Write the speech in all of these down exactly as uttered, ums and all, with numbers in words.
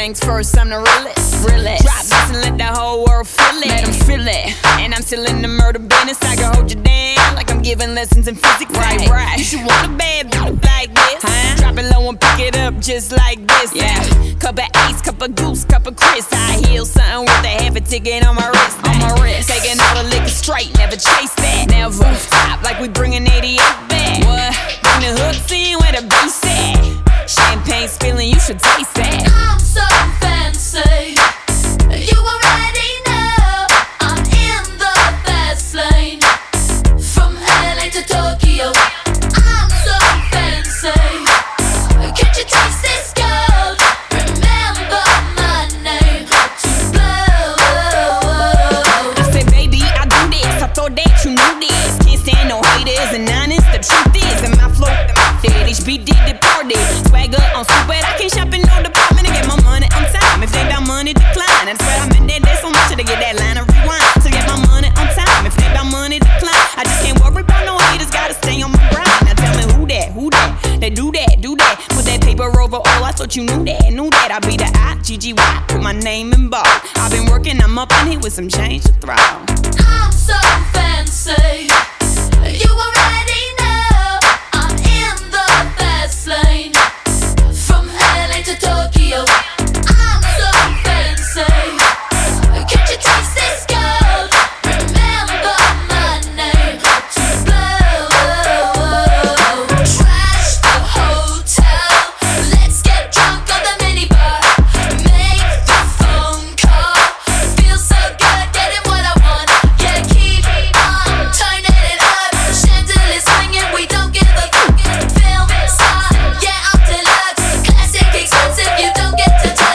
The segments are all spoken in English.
things first, I'm the realest. realest. Drop this and let the whole world feel it. Let them feel it. And I'm still in the murder business. I can hold you down like I'm giving lessons in physics. Right, right. You should want a bad bitch like this. Huh? Drop it low and pick it up just like this. Yeah. Cup of Ace, cup of Goose, cup of Chris. I heal something with a half a ticket on my wrist. On my wrist. Taking all the liquor straight, never chase that. Never stop like we bringing eighty-eight back. What? Bring the hooks in where the bass at. Champagne spilling, you should taste that. I'm so fancy. You already know I'm in the fast lane. From L A to Tokyo, I'm so fancy. Can't you taste this gold? Remember my name, to blow. I said, baby, I do this. I thought that you knew this. Can't stand no haters and honest. The truth is, in my flow, that H B did the party. Swagger on stupid, I can't shop in no department and get my money on time. If they got money, decline. And swear I'm in that day so much to get that line of rewind. To get my money on time. If they got money, decline. I just can't worry about no haters, gotta stay on my grind. Now tell me who that, who that? They do that, do that. Put that paper over all, I thought you knew that, knew that. I be the I, G G Y, put my name in bold. I've been working, I'm up in here with some change to throw. I'm so fancy. You already know I'm in the fast lane. From L A to Tokyo, I'm so fancy. Can't you taste this gold? Remember my name, to blow. Trash the hotel, let's get drunk on the minibar. Make the phone call, feel so good getting what I want. Yeah, keep on turning it up. Chandelier swinging, we don't give a fuck. Film star, yeah, I'm deluxe. Classic expensive, you don't get to touch.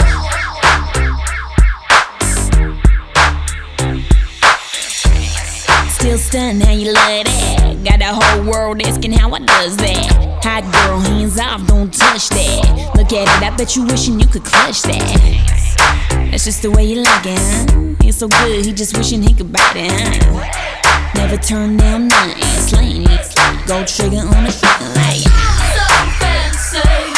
Still stunned how you love that. Got the whole world asking how I does that. Hot girl, hands off, don't touch that. Look at it, I bet you wishing you could clutch that. That's just the way you like it, huh? He's so good, he just wishing he could bite it, huh? Never turn down nothing, slaying it. Gold trigger on the front like. I'm so fancy.